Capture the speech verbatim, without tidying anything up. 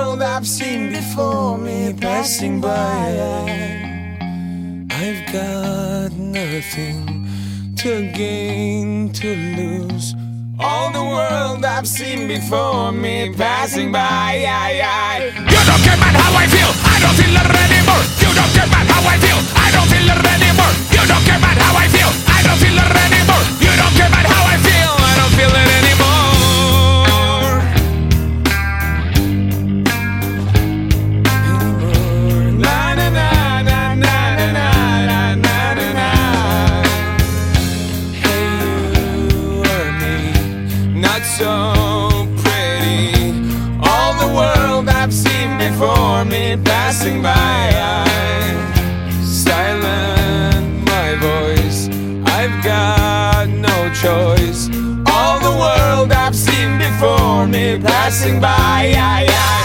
world I've seen before me passing by. I've got nothing to gain, to lose. All the world I've seen before me passing by. You don't care about how I feel, I don't feel it anymore. You don't care about how I feel, I don't feel it anymore. You don't care about how I feel, I don't feel it anymore. You don't care about how I feel, I don't feel it anymore. Na na na na na na na na na na. Hey, you or me, not so pretty. All the world I've seen before me passing by. Silent my voice, I've got no choice. All the world I've seen before me passing by.